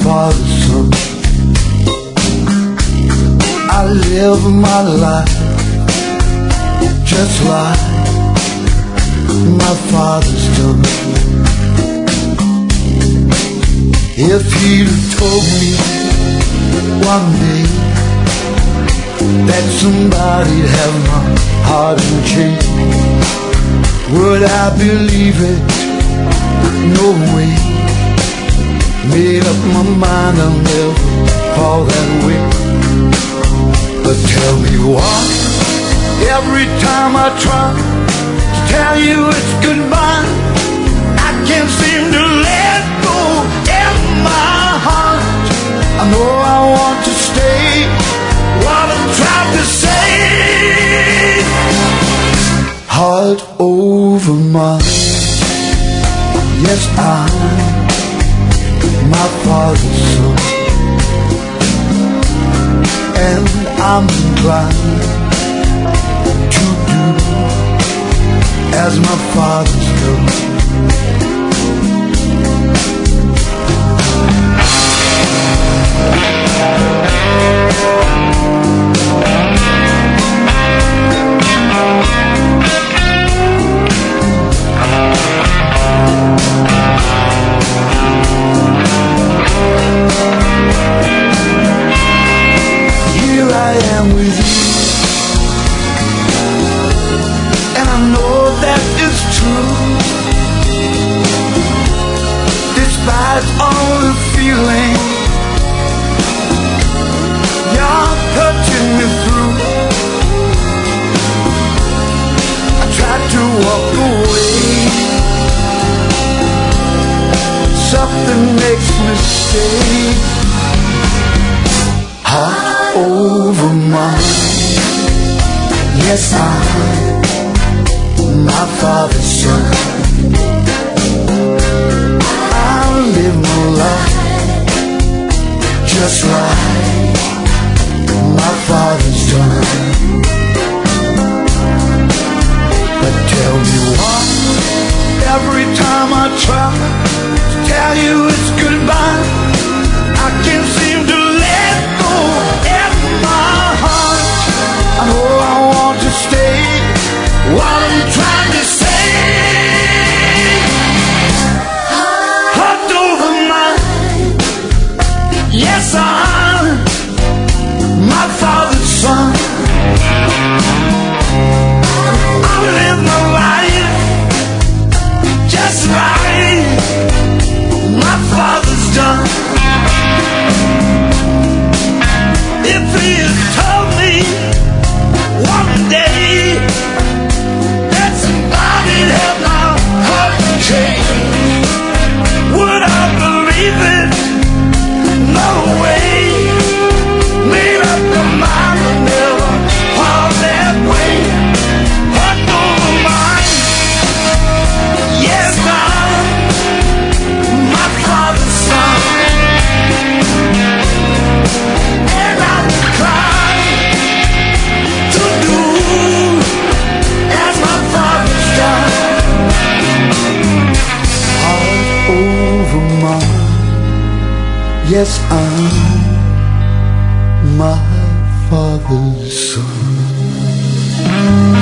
father's son. I live my life just like my father's done. If he'd have told me one day that somebody'd have my heart in chain, would I believe it? No way. Made up my mind I'll never fall that way. But tell me why, every time I try to tell you it's goodbye, I can't seem to let go in my heart. I know I want to stay, what I'm trying to say. Heart over mind, yes, I'm my father's son, and I'm inclined to do as my father's done. Here I am with you, and I know that it's true. Despite all the feeling you're hurting me through, I tried to walk away. Something makes me stay. Heart over mind, yes, I'm my father's son. I'll live my life just like my father's done. But tell me why, every time I try to tell you it's goodbye, I can't seem to let go in my heart. I know I want to stay, what I'm trying to say. Heart over mind, yes, I'm my father's son. I live my life just like my father's done. If he had told me one day that somebody'd have my heart changed, would I believe it? No way. Made up my mind to never fall that way. Heart over mind, yes, I'm my father's son, and I'm inclined to do as my father's done. Heart over mind, yes, I'm my father's son.